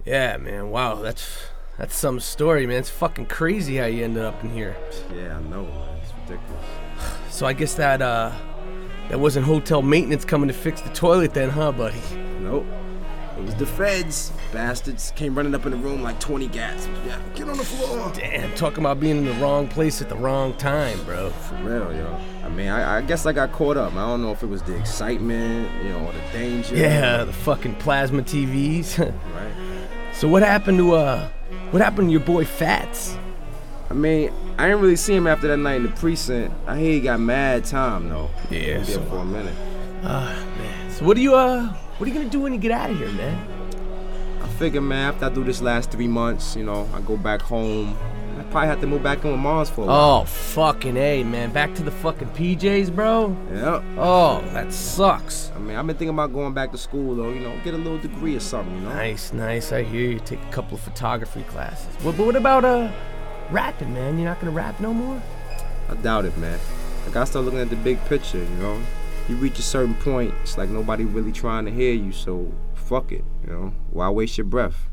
Yeah, man. Wow, that's some story, man. It's fucking crazy how you ended up in here. Yeah, I know. It's ridiculous. So I guess that wasn't hotel maintenance coming to fix the toilet then, huh, buddy? Nope. It was the feds. Bastards came running up in the room like 20 gats. Yeah, get on the floor. Damn, talking about being in the wrong place at the wrong time, bro. For real, yo. I mean, I guess I got caught up. I don't know if it was the excitement, or the danger. Yeah, the fucking plasma TVs. Right. So what happened to your boy Fats? I mean, I didn't really see him after that night in the precinct. I hear he got mad time, though. Yeah, He for a minute. Man. So what are you gonna do when you get out of here, man? I figure, man, after I do this last 3 months, I go back home. I probably have to move back in with Mars for a while. Oh, fucking A, man. Back to the fucking PJs, bro? Yeah. Oh, that sucks. I mean, I've been thinking about going back to school, though, get a little degree or something, Nice. I hear you. Take a couple of photography classes. But what about, rapping, man? You're not gonna rap no more? I doubt it, man. I gotta start looking at the big picture, You reach a certain point, it's like nobody really trying to hear you, so fuck it, Why waste your breath?